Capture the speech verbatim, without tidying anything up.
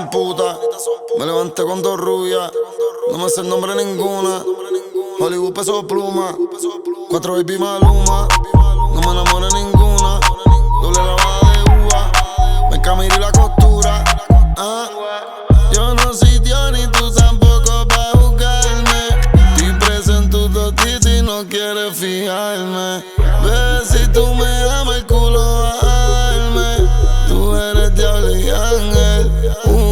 son putas. Me levanté con dos rubias, no me sé el nombre ninguna. Hollywood peso pluma, cuatro baby maluma. No me enamoré ninguna, doble lavada de uva. Me cambié la costura. Ah, yo no soy Dios ni tú tampoco pa' juzgarme. Estoy preso en tu totito y no quieres fijarme. Ve si tú me amas el culo va a darme. Tú eres diablo y ángel. Uh,